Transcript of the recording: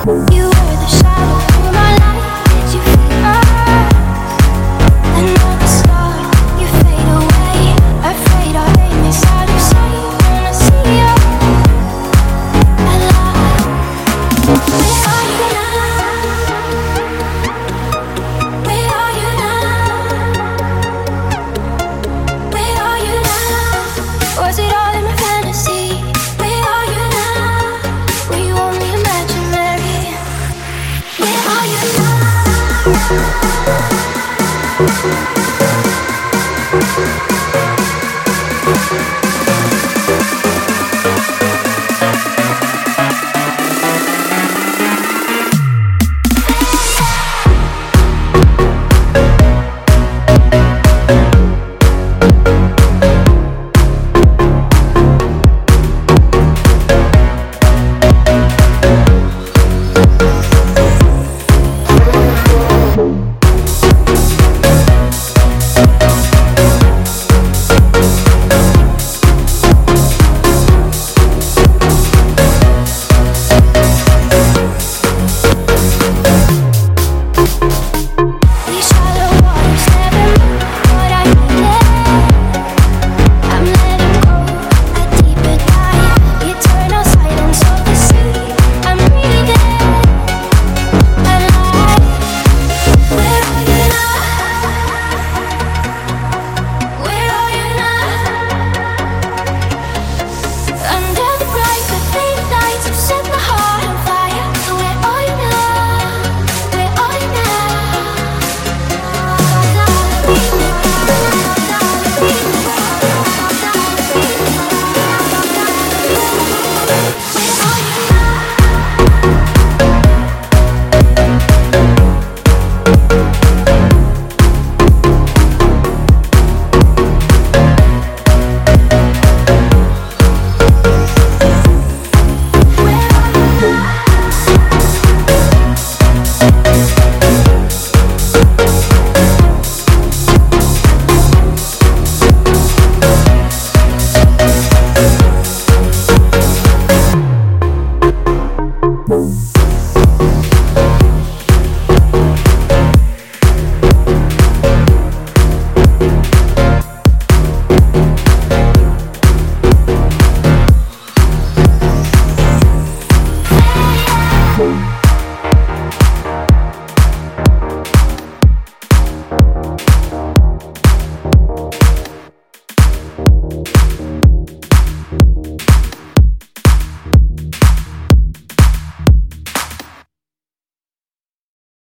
You were the shadow through my life. Did you feel another star? You fade away. Afraid I'll aim inside of sight. Wanna see you alive. Where are you now? Where are you now? Where are you now? Was it all in my fantasy? Where are you now? Were you only imaginary? Where are you now? These shallow waters never knew what I needed. I'm letting go a deeper dive. Eternal silence of the sea. I'm breathing alive. Where are you now? Where are you now? Under the bright but faint lights, you set my heart on fire. Where are you now? Where are you now? Boom.